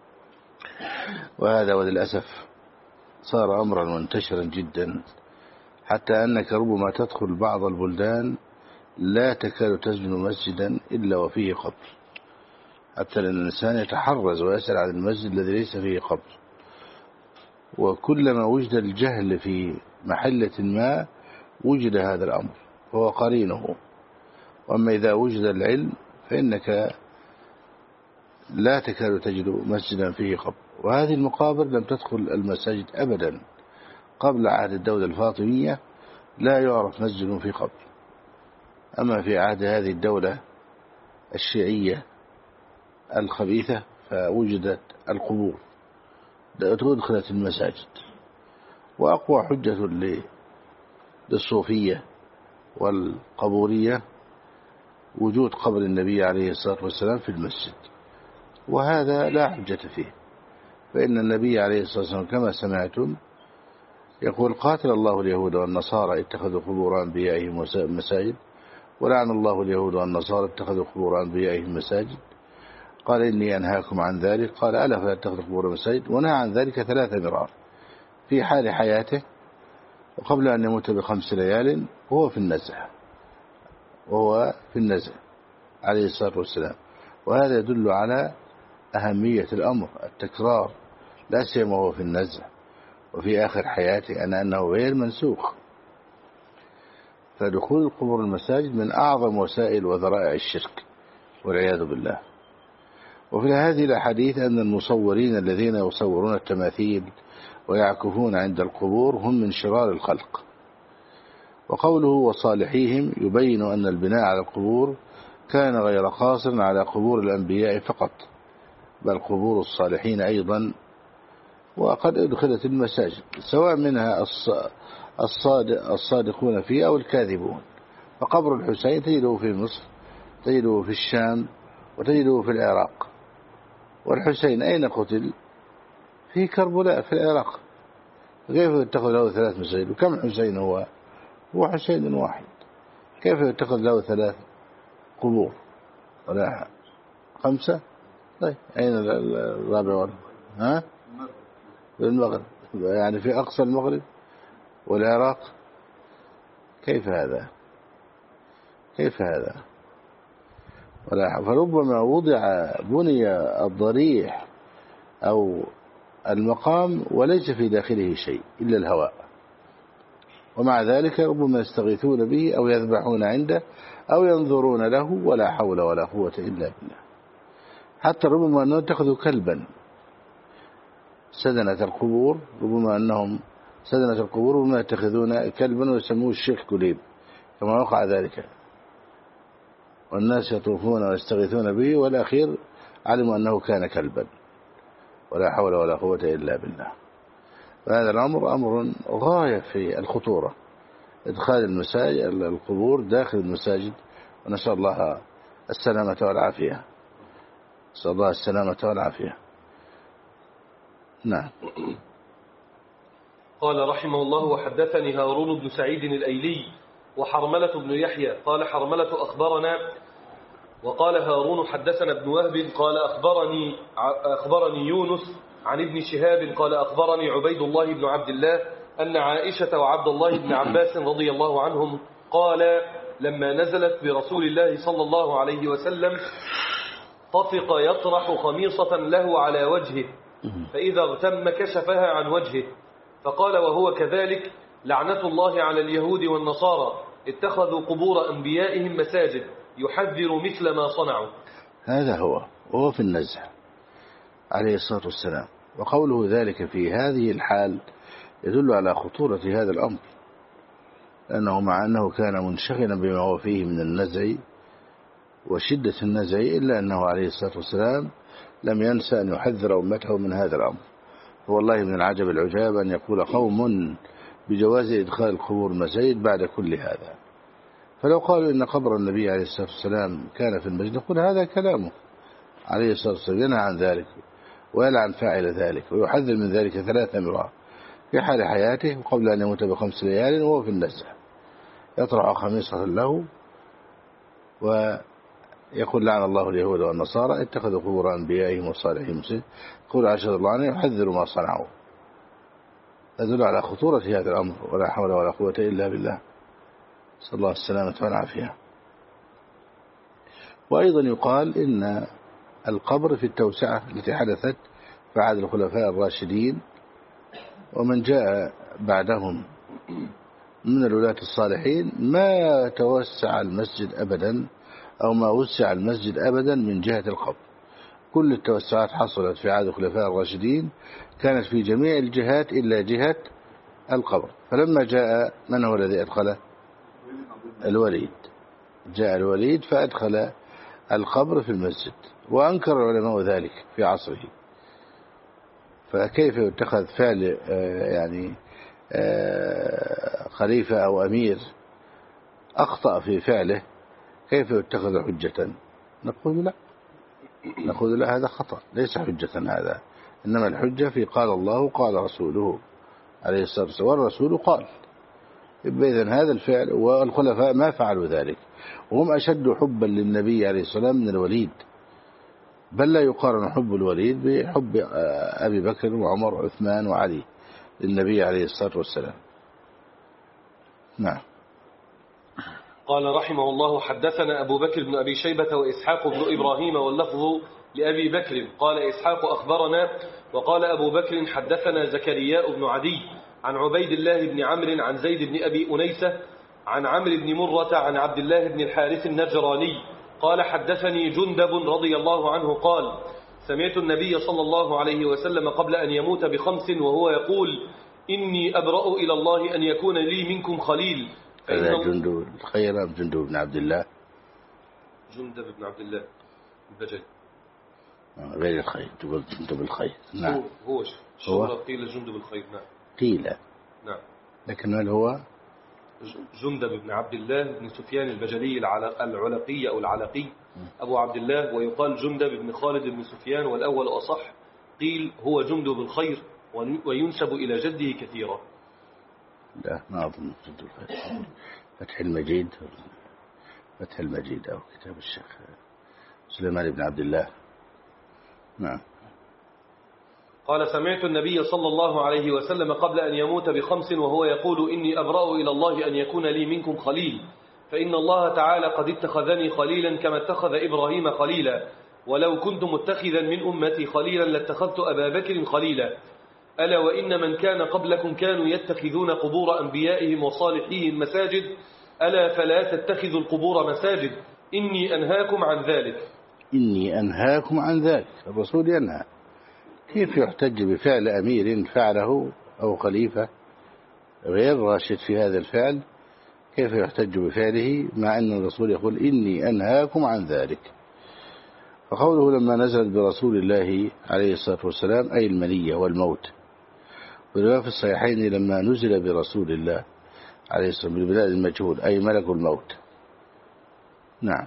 وهذا وللأسف صار أمرا منتشرا جدا، حتى أنك ربما تدخل بعض البلدان لا تكاد تسجن مسجدا إلا وفيه قبر، حتى لأن الإنسان يتحرز ويسأل عن المسجد الذي ليس فيه قبر. وكلما وجد الجهل في محلة ما وجد هذا الأمر فهو قرينه. وأما إذا وجد العلم فإنك لا تكاد تجد مسجدا فيه قبر. وهذه المقابر لم تدخل المساجد أبدا قبل عهد الدولة الفاطمية، لا يعرف مسجد في قبر. أما في عهد هذه الدولة الشيعية الخبيثة فوجدت القبور دخلت المساجد. وأقوى حجة للصوفية والقبورية وجود قبر النبي عليه الصلاة والسلام في المسجد، وهذا لا حجة فيه، فإن النبي عليه الصلاة والسلام كما سمعتم يقول قاتل الله اليهود والنصارى اتخذوا قبور أنبيائهم مساجد، ولعن الله اليهود والنصارى اتخذوا قبور أنبيائهم مساجد. قال إني أنهاكم عن ذلك، قال ألا فلا تتخذوا قبور مساجد، ونهى عن ذلك ثلاث مرار في حال حياته وقبل أن يموت بخمس ليال وهو في النزع وهو في النزع عليه الصلاة والسلام. وهذا يدل على أهمية الأمر التكرار، لا سيما وهو في النزع وفي آخر حياته، أن أنه غير منسوخ. فدخول القبور المساجد من أعظم وسائل وذرائع الشرك والعياذ بالله. وفي هذه الأحاديث أن المصورين الذين يصورون التماثيل ويعكفون عند القبور هم من شرار الخلق. وقوله وصالحيهم يبين أن البناء على القبور كان غير قاصر على قبور الأنبياء فقط، بل قبور الصالحين أيضا وقد أدخلت المساجد، سواء منها الصادقون فيه أو الكاذبون. فقبر الحسين تجده في مصر، تجده في الشام، وتجده في العراق. والحسين أين قتل؟ في كربلاء في العراق. كيف يتخذ له ثلاث مساجد؟ وكم حسين هو؟ هو حسين واحد، كيف يتخذ له ثلاث قبور ولا خمسة؟ طيب أين الرابع؟ ها؟ في المغرب، يعني في أقصى المغرب والعراق. كيف هذا؟ كيف هذا؟ فربما وضع بني الضريح أو المقام وليس في داخله شيء إلا الهواء، ومع ذلك ربما يستغيثون به أو يذبحون عنده أو ينظرون له، ولا حول ولا قوة إلا بالله. حتى ربما أنهم اتخذوا كلبا سدنة القبور، ربما أنهم سدنة القبور ربما يتخذون كلبا ويسموه الشيخ كليب كما وقع ذلك، والناس يطوفون ويستغيثون به، والأخير علموا أنه كان كلبا، ولا حول ولا قوة إلا بالله. فهذا الأمر أمر غاية في الخطورة، إدخال المساجد القبور داخل المساجد، ونسأل الله السلامة والعافية، نسأل الله السلامة والعافية. نعم. قال رحمه الله: وحدثني هارون بن سعيد الأيلي وحرملة بن يحيى قال حرملة أخبرنا، وقال هارون حدثنا ابن وهب قال أخبرني, أخبرني يونس عن ابن شهاب قال أخبرني عبيد الله بن عبد الله أن عائشة وعبد الله بن عباس رضي الله عنهم قال لما نزلت برسول الله صلى الله عليه وسلم طفق يطرح خميصة له على وجهه، فإذا اغتم كشفها عن وجهه، فقال وهو كذلك: لعنة الله على اليهود والنصارى اتخذوا قبور أنبيائهم مساجد، يحذر مثل ما صنعوا. هذا هو وهو في النزع عليه الصلاة والسلام. وقوله ذلك في هذه الحال يدل على خطورة هذا الأمر، لأنه مع أنه كان منشغلا بما هو فيه من النزع وشدة النزع، إلا أنه عليه الصلاة والسلام لم ينسى أن يحذر أمته من هذا الأمر. والله من العجب العجاب أن يقول قوم بجواز إدخال القبور مساجد بعد كل هذا. فلو قالوا إن قبر النبي عليه الصلاة والسلام كان في المسجد نقول هذا كلامه عليه الصلاة والسلام، ينهى عن ذلك ويلعن فاعل ذلك ويحذر من ذلك ثلاث مرات في حال حياته وقبل أن يموت بخمس ليال وهو في النزع، يطرح خميصة له ويقول لعن الله اليهود والنصارى اتخذوا قبور أنبيائهم وصالحهم مسجد، يقول عائشة الله عنها يحذر ما صنعوا. يدل على خطورة هذا الأمر، ولا حول ولا قوة إلا بالله، صلى الله السلامة والعافية. وأيضا يقال إن القبر في التوسعة التي حدثت في عهد الخلفاء الراشدين ومن جاء بعدهم من الولاة الصالحين ما توسع المسجد أبدا أو ما وسع المسجد أبدا من جهة القبر. كل التوسعات حصلت في عهد الخلفاء الراشدين كانت في جميع الجهات إلا جهة القبر. فلما جاء من هو الذي أدخله؟ الوليد. جاء الوليد فأدخل القبر في المسجد، وأنكر العلماء ذلك في عصره. فكيف يتخذ فعل يعني خليفة أو أمير أخطأ في فعله كيف يتخذ حجة؟ نقول لا، نقول لا، هذا خطأ ليس حجة هذا، إنما الحجة في قال الله قال رسوله عليه الصلاة والسلام، والرسول قال. إذن هذا الفعل، والخلفاء ما فعلوا ذلك، وهم أشد حبا للنبي عليه الصلاة والسلام من الوليد، بل لا يقارن حب الوليد بحب أبي بكر وعمر وعثمان وعلي للنبي عليه الصلاة والسلام. نعم. قال رحمه الله: حدثنا أبو بكر بن أبي شيبة وإسحاق بن إبراهيم واللفظ لأبي بكر قال إسحاق أخبرنا، وقال أبو بكر حدثنا زكرياء بن عدي عن عبيد الله بن عمرو عن زيد بن أبي أنيسة عن عمرو بن مرة عن عبد الله بن الحارث النجراني قال حدثني جندب رضي الله عنه قال سمعت النبي صلى الله عليه وسلم قبل أن يموت بخمس وهو يقول: إني أبرأ إلى الله أن يكون لي منكم خليل. هذا جندب الخير أم جندب بن عبد الله؟ جندب بن عبد الله البجلي غير الخير، جندب الخير. نعم. هو هو قيل جندب الخير. نعم قيل. نعم. لكن هل هو جندب بن عبد الله بن سفيان البجلي العلقي أو العلقي أبو عبد الله، ويقال جندب بن خالد بن سفيان، والأول أصح. قيل هو جندب الخير وينسب إلى جده كثيرا. لا، ما أظن جندب الخير. فتح المجيد، فتح المجيد أو كتاب الشيخ سليمان بن عبد الله. نعم. قال سمعت النبي صلى الله عليه وسلم قبل أن يموت بخمس وهو يقول: إني أبرأ إلى الله أن يكون لي منكم خليل، فإن الله تعالى قد اتخذني خليلا كما اتخذ إبراهيم خليلا، ولو كنت متخذا من أمتي خليلا لاتخذت أبا بكر خليلا. ألا وإن من كان قبلكم كانوا يتخذون قبور أنبيائهم وصالحيهم مساجد، ألا فلا تتخذوا القبور مساجد، إني أنهاكم عن ذلك. إني أنهاكم عن ذلك، الرسول ينهى. كيف يحتج بفعل أمير فعله أو خليفة غير راشد في هذا الفعل؟ كيف يحتج بفعله مع أن الرسول يقول إني أنهاكم عن ذلك؟ فقوله لما نزلت برسول الله عليه الصلاة والسلام أي المنية والموت. ولما في الصحيحين لما نزل برسول الله عليه الصلاة والسلام بالبلاد المجهول أي ملك الموت. نعم.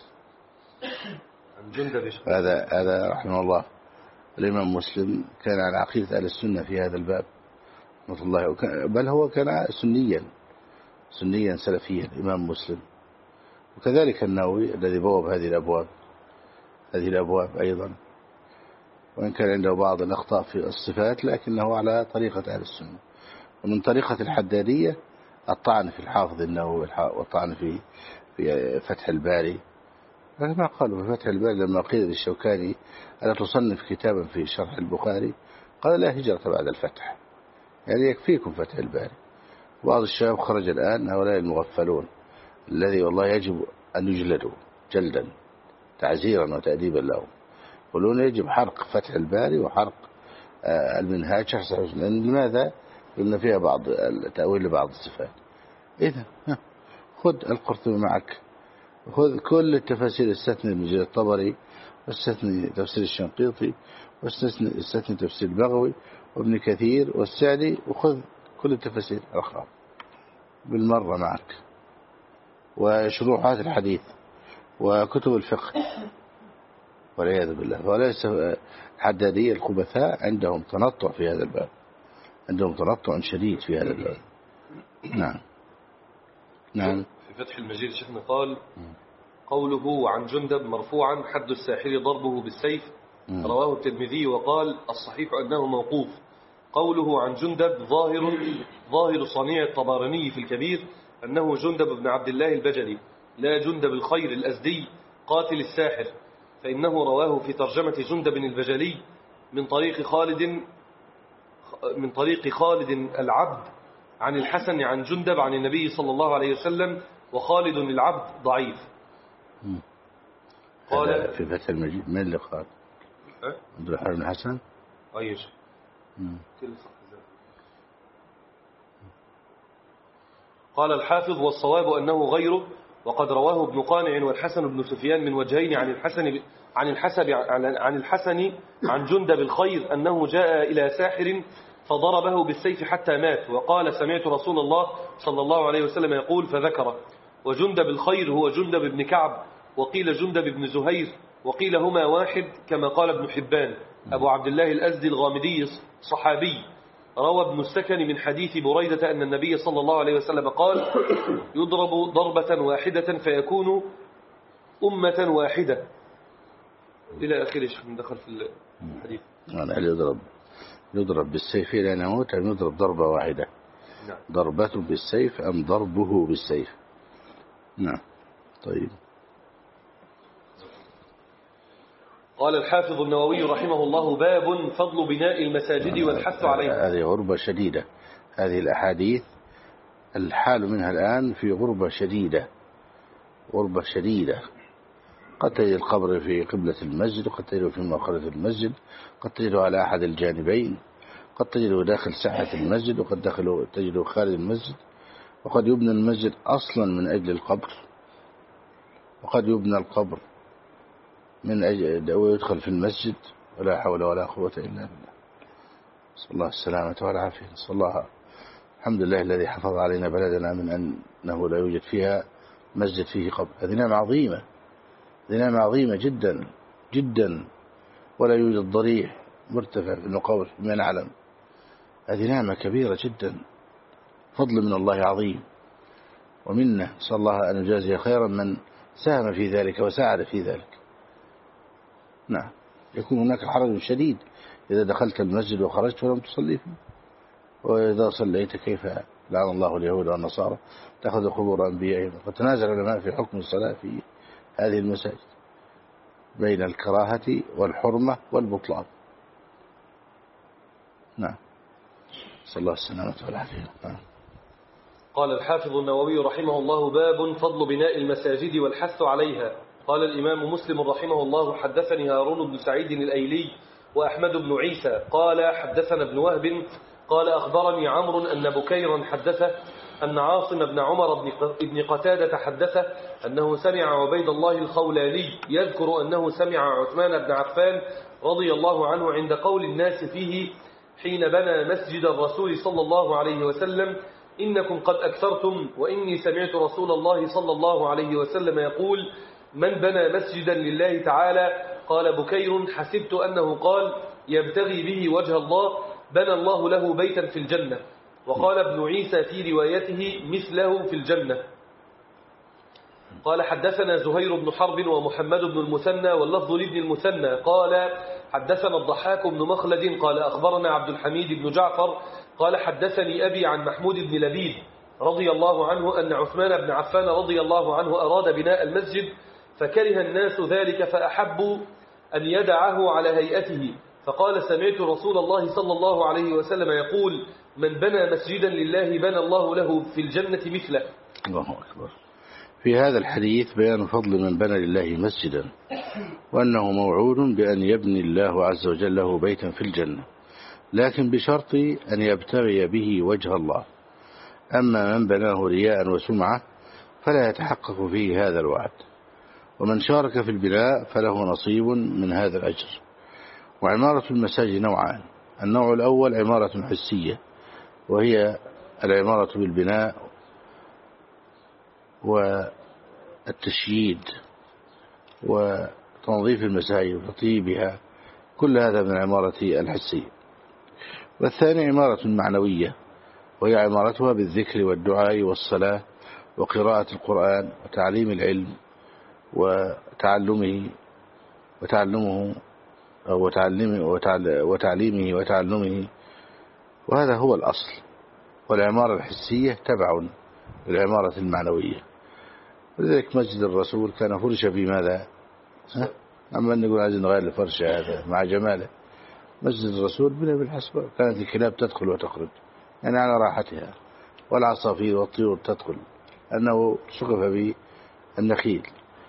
هذا هذا رحمه الله الإمام مسلم كان على عقيدة أهل السنة في هذا الباب رحمة الله، بل هو كان سنيا سنيا سلفيا إمام مسلم. وكذلك النووي الذي بوب هذه الأبواب هذه الأبواب أيضا، وإن كان عنده بعض الأخطاء في الصفات لكنه على طريقة أهل السنة. ومن طريقة الحدادية الطعن في الحافظ النووي والطعن في في فتح الباري. ما قالوا في فتح الباري لما قيل للشوكاني ألا تصنف كتابا في شرح البخاري؟ قال لا هجرة بعد الفتح، يعني يكفيكم فتح الباري. بعض الشباب خرج الآن هؤلاء المغفلون الذي والله يجب أن يجلدوا جلدا تعزيرا وتأديبا لهم، يقولون يجب حرق فتح الباري وحرق المنهاج شرح صحيح مسلم. لماذا؟ لأن فيها بعض التأويل لبعض الصفات. إذا خذ القرطبي معك، خذ كل التفاسير، استثني ابن الطبري، واستثني تفسير الشنقيطي، واستثني تفسير البغوي وابن كثير والسعدي، وخذ كل التفاسير الأخرى بالمرة معك، وشروحات الحديث وكتب الفقه والعياذ بالله. وليس الحدادية الخبثاء عندهم تنطع في هذا الباب، عندهم تنطع شديد في هذا الباب. نعم نعم. في فتح المجيد شيخنا قال قوله عن جندب مرفوعا حد الساحر ضربه بالسيف، رواه الترمذي وقال الصحيح أنه موقوف. قوله عن جندب ظاهر ظاهر صنيع الطبراني في الكبير أنه جندب بن عبد الله البجلي لا جندب الخير الأزدي قاتل الساحر، فإنه رواه في ترجمة جندب البجلي من طريق خالد من طريق خالد العبد عن الحسن عن جندب عن النبي صلى الله عليه وسلم، وخالد العبد ضعيف. قال في فتح المجيد من اللي قال عبد الرحمن بن حسن؟ أيش قال الحافظ والصواب أنه غيره، وقد رواه ابن قانع والحسن بن سفيان من وجهين عن الحسن عن الحسن عن الحسن عن جندب الخير أنه جاء إلى ساحر فضربه بالسيف حتى مات، وقال سمعت رسول الله صلى الله عليه وسلم يقول فذكره. وجندب الخير هو جندب بن كعب، وقيل جندب بن زهير، وقيل هما واحد كما قال ابن حبان. أبو عبد الله الأزدي الغامدي صحابي، روى ابن السكن من حديث بريدة أن النبي صلى الله عليه وسلم قال يضرب ضربة واحدة فيكون أمة واحدة إلى آخره. من دخل في الحديث هل يضرب يضرب بالسيف إلى نموت أم يضرب ضربة واحدة؟ نعم. ضربته بالسيف أم ضربه بالسيف؟ نعم. طيب. قال الحافظ النووي رحمه الله باب فضل بناء المساجد والحث عليها. هذه غربة شديدة، هذه الأحاديث الحال منها الآن في غربة شديدة، غربة شديدة. قد تجد القبر في قبلة المسجد، وقد تجده في مؤخرة المسجد، قد تجده على أحد الجانبين، قد تجده داخل ساحة المسجد، وقد تجده خارج المسجد، وقد يبنى المسجد أصلا من أجل القبر، وقد يبنى القبر من أجل ويدخل في المسجد، ولا حول ولا قوة إلا بالله. نسأل الله السلامة والعافية. نسأل الله الحمد لله الذي حفظ علينا بلدنا من أنه لا يوجد فيها مسجد فيه قبر. هذه نعمة عظيمة، هذه نعمة عظيمة جدا جدا. ولا يوجد ضريح مرتفع في المقابر فيما نعلم. هذه نعمة كبيرة جدا، فضل من الله عظيم ومنه. نسأل الله أن يجازي خيرا من ساهم في ذلك وساعد في ذلك. نعم. يكون هناك حرج شديد إذا دخلت المسجد وخرجت ولم تصلي فيه، وإذا صليت كيف لعن الله اليهود والنصارى تأخذ قبور أنبيائهم. وتنازل العلماء في حكم الصلاة في هذه المساجد بين الكراهة والحرمة والبطلان. نعم. صلى الله السلامة والعافية. نعم. قال الحافظ النووي رحمه الله باب فضل بناء المساجد والحث عليها. قال الإمام مسلم رحمه الله حدثني هارون بن سعيد الأيلي وأحمد بن عيسى قال حدثنا ابن وهب قال أخبرني عمرو أن بكيرا حدثه أن عاصم بن عمر بن قتادة حدثه أنه سمع عبيد الله الخولاني يذكر أنه سمع عثمان بن عفان رضي الله عنه عند قول الناس فيه حين بنى مسجد الرسول صلى الله عليه وسلم إنكم قد أكثرتم، وإني سمعت رسول الله صلى الله عليه وسلم يقول من بنى مسجدا لله تعالى. قال بكير حسبت أنه قال يبتغي به وجه الله بنى الله له بيتا في الجنة. وقال ابن عيسى في روايته مثله في الجنة. قال حدثنا زهير بن حرب ومحمد بن المثنى واللفظ لابن المثنى قال حدثنا الضحاك بن مخلد قال أخبرنا عبد الحميد بن جعفر قال حدثني أبي عن محمود بن لبيد رضي الله عنه أن عثمان بن عفان رضي الله عنه أراد بناء المسجد فكره الناس ذلك فأحبوا أن يدعه على هيئته، فقال سمعت رسول الله صلى الله عليه وسلم يقول من بنى مسجدا لله بنى الله له في الجنة مثله. الله أكبر. في هذا الحديث بيان فضل من بنى لله مسجدا، وأنه موعود بأن يبني الله عز وجل له بيتا في الجنة، لكن بشرط أن يبتغي به وجه الله. أما من بناه رياء وسمعة فلا يتحقق فيه هذا الوعد، ومن شارك في البناء فله نصيب من هذا الأجر. وعمارة المساجد نوعان: النوع الأول عمارة حسية، وهي العمارة بالبناء والتشييد وتنظيف المساجد وتطيبها، كل هذا من العمارة الحسية. والثاني عمارة معنوية، وهي عمارتها بالذكر والدعاء والصلاة وقراءة القرآن وتعليم العلم وتعلمه وتعلمه وتعلمه وتعليمه وتعلمه، وهذا هو الأصل. والعمارة الحسية تبع للعمارة المعنوية. ولذلك مسجد الرسول كان فرش في ماذا؟ أما نقول عايزين نغير الفرش هذا مع جماله. مسجد الرسول بني بالحسبة، كانت الكلاب تدخل وتخرج يعني على راحتها، والعصافير والطيور تدخل، أنه سقف بالنخيل.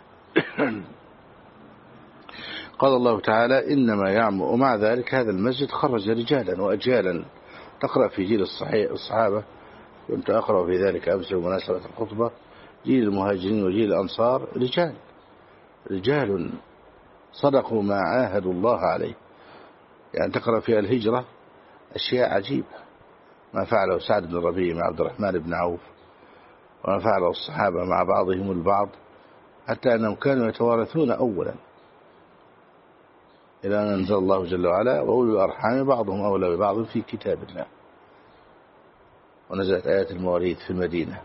قال الله تعالى إنما يعمر. ومع ذلك هذا المسجد خرج رجالا وأجيالا. تقرأ في جيل الصحابة، كنت أقرأ في ذلك أمس بمناسبة الخطبة، جيل المهاجرين وجيل الأنصار رجال رجال صدقوا ما عاهدوا الله عليه. يعني تقرأ في الهجرة أشياء عجيبة، ما فعله سعد بن الربيع مع عبد الرحمن بن عوف، وما فعله الصحابة مع بعضهم البعض، حتى أنهم كانوا يتوارثون أولا، إلى أن أنزل الله جل وعلا وأولو الأرحام بعضهم أولى ببعض في كتاب الله، ونزلت آيات المواريث في المدينة.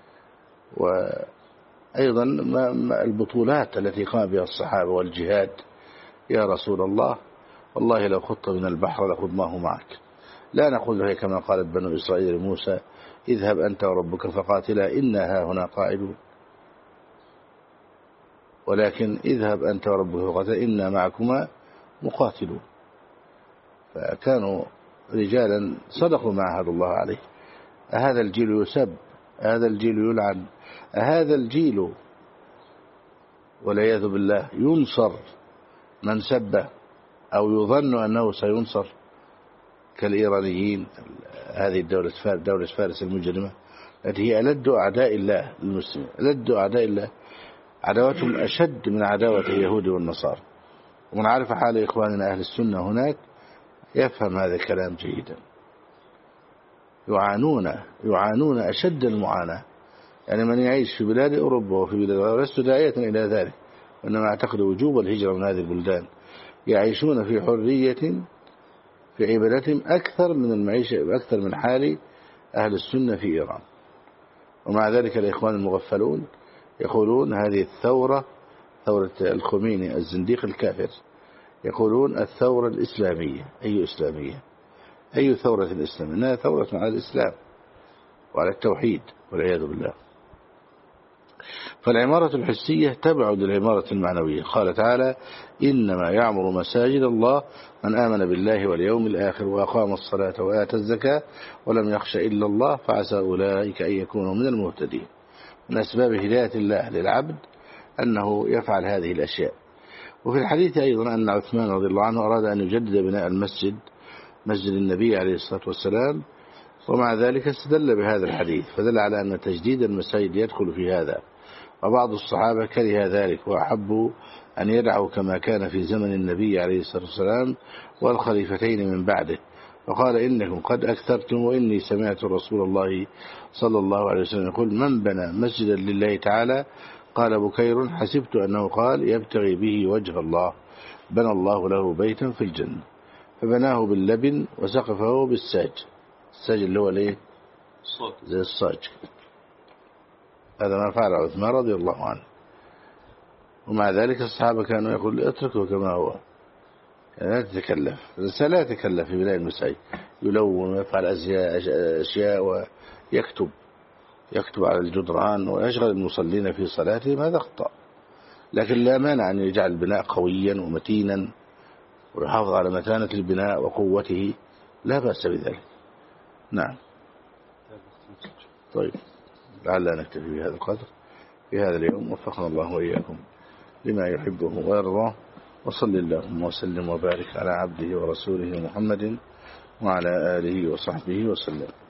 وأيضا البطولات التي قام بها الصحابة والجهاد. يا رسول الله والله لو خضت من البحر لخضناه معك، لا نقول له كما قالت بنو إسرائيل لموسى اذهب أنت وربك فقاتلا إنا ها هنا قاعدون، ولكن اذهب أنت وربك فقاتلا إنا معكما مقاتلون. فكانوا رجالا صدقوا ما عهد الله عليه. هذا الجيل يسب، هذا الجيل يلعن، هذا الجيل والعياذ بالله ينصر من سبه أو يظن أنه سينصر، كالإيرانيين، هذه الدولة فارس، دولة فارس المجرمة التي هي ألد أعداء الله للمسلمين، ألد أعداء الله، عداوتهم أشد من عداوة اليهود والنصارى. ومن عارف حال إخواننا أهل السنة هناك يفهم هذا الكلام جيدا. يعانون يعانون أشد المعاناة. يعني من يعيش في بلاد أوروبا وفي بلاد، ولست داعية إلى ذلك، وإنما أعتقد وجوب الهجرة من هذه البلدان، يعيشون في حرية في عبادتهم أكثر من المعيشة، أكثر من حال أهل السنة في إيران. ومع ذلك الإخوان المغفلون يقولون هذه الثورة، ثورة الخميني الزنديق الكافر، يقولون الثورة الإسلامية. أي إسلامية؟ أي ثورة إسلامية؟ إنها ثورة على الإسلام وعلى التوحيد والعياذ بالله. فالعمارة الحسية تبع للعمارة المعنوية. قال تعالى إنما يعمر مساجد الله من آمن بالله واليوم الآخر وأقام الصلاة وآتى الزكاة ولم يخش إلا الله فعسى أولئك أن يكونوا من المهتدين. من أسباب هداية الله للعبد أنه يفعل هذه الأشياء. وفي الحديث أيضا أن عثمان رضي الله عنه أراد أن يجدد بناء المسجد، مسجد النبي عليه الصلاة والسلام، ومع ذلك استدل بهذا الحديث، فدل على أن تجديد المساجد يدخل في هذا. وبعض الصحابة كره ذلك وأحبوا أن يدعوا كما كان في زمن النبي عليه الصلاة والسلام والخليفتين من بعده، وقال إنكم قد أكثرتم وإني سمعت رسول الله صلى الله عليه وسلم يقول من بنى مسجدا لله تعالى، قال بكير حسبت أنه قال يبتغي به وجه الله بنى الله له بيتا في الجنة، فبناه باللبن وسقفه بالساج. الساج اللي هو الايه؟ زي الصاج. هذا ما فعل عثمان رضي الله عنه، ومع ذلك الصحابة كانوا يقول اتركه كما هو، يعني لا تتكلف. الإنسان لا يتكلف في بناء المساجد، يلون ويفعل أشياء ويكتب يكتب على الجدران ويشغل المصلين في صلاتهم، هذا خطأ. لكن لا مانع أن يجعل البناء قويا ومتينا ويحافظ على متانة البناء وقوته، لا بأس بذلك. نعم. طيب لعلنا نكتفي بهذا القدر في هذا اليوم، وفقنا الله وإياكم لما يحبه ويرضاه، وصل اللهم وسلم وبارك على عبده ورسوله محمد وعلى آله وصحبه وسلم.